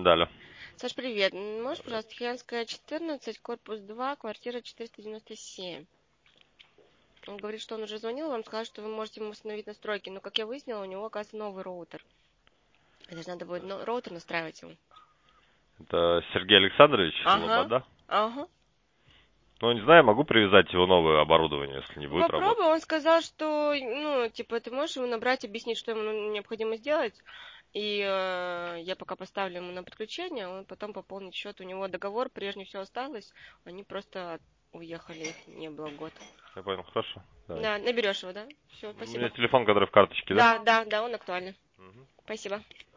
Далее. Саш, привет. Можешь, пожалуйста, Хиянская, 14, корпус 2, квартира 497. Он говорит, что он уже звонил вам, сказал, что вы можете ему установить настройки. Но, как я выяснила, у него, оказывается, новый роутер. Это же надо будет роутер настраивать ему. Это Сергей Александрович Ага, Лобода. ага. Ну, не знаю, могу привязать его новое оборудование, если не будет работать. Попробуй, он сказал, что, типа, ты можешь ему набрать, объяснить, что ему необходимо сделать. И я пока поставлю ему на подключение, он потом пополнит счет. У него договор, прежний все осталось. Они просто уехали, их не было год. Я понял, хорошо. Давайте. Да, наберешь его, да? Все, У меня спасибо. телефон, который в карточке, да? Да, он актуальный. Мгм. Спасибо.